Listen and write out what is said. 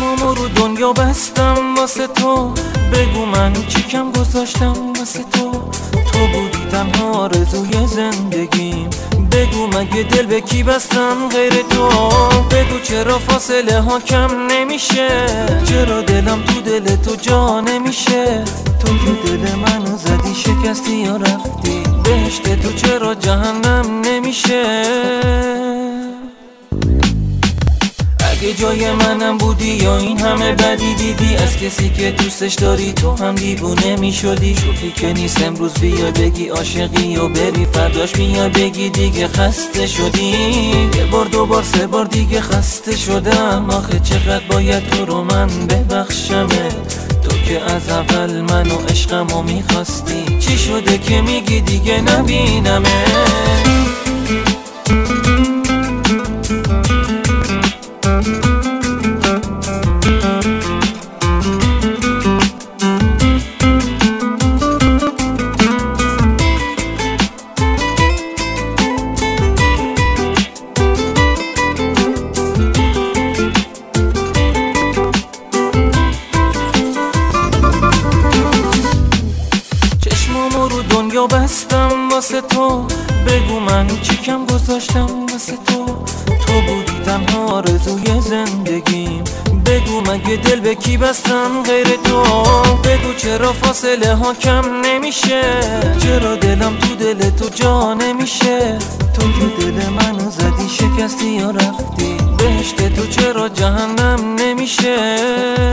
چشمامو رو دنیا بستم واسه تو، بگو من چی کم گذاشتم واسه تو. تو بودی تنها آرزوی زندگیم، بگو مگه دل به کی بستم غیر تو. بگو چرا فاصله ها کم نمیشه، چرا دلم تو دل تو جا نمیشه. تو که دل منو زدی شکستی یا رفتی، بهشت تو چرا جهنم نمیشه. اگه جای منم بودی یا این همه بدی دیدی، از کسی که دوستش داری تو هم دیوونه میشدی. شوخی که نیست امروز بیا بگی عاشقی و بری، فرداش بیا بگی دیگه خسته شدی. یه بار دو بار سه بار دیگه خسته شدم، آخه چقدر باید تو رو من ببخشمه. تو که از اول منو عشقمو میخواستی، چی شده که میگی دیگه نبینمه. چشمامو رو دنیا بستم واسه تو، بگو من چی کم گذاشتم واسه تو. تو بودی تنها آرزوی زندگیم، بگو مگه دل به کی بستم غیر تو. بگو چرا فاصله ها کم نمیشه، چرا دلم تو دل تو جا نمیشه. تو که دل منو زدی شکستی یا رفتی، بهشت تو چرا جهنم نمیشه.